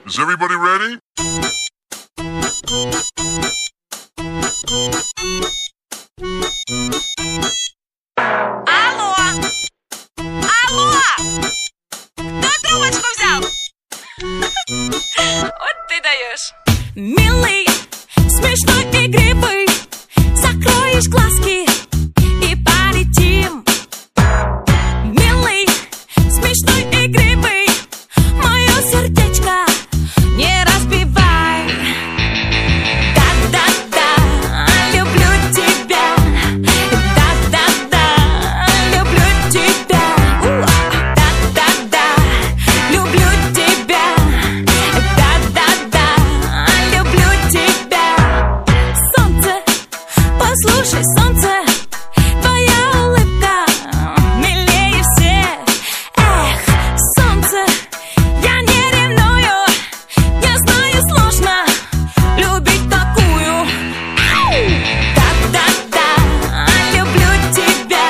Is everybody ready? Алло! Алло! Кто трубочку взял? Вот ты даешь. Милый, смешной, игривый, закроешь глазки и полетим. Милый, смешной, игривый, мое сердечко не разбивай. Да-да-да, люблю тебя. Да-да-да, люблю тебя. Да-да-да, люблю тебя. Да-да-да, люблю тебя. Солнце, послушай, солнце, твоя улыбка милее всех. Эх, солнце, я не ревную, я знаю, сложно любить такую. Да-да-да, люблю тебя.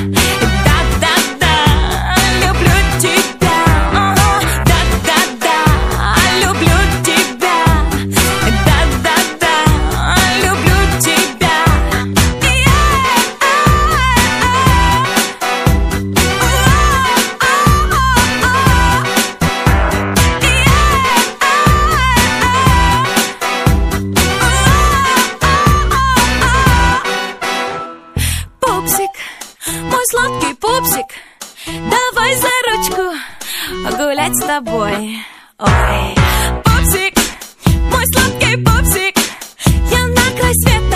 Да-да-да, люблю тебя. Да-да-да, люблю тебя. Да-да-да, люблю тебя. Пупсик, мой сладкий пупсик, давай за ручку гулять с тобой. Ой, пупсик, мой сладкий пупсик, я на край света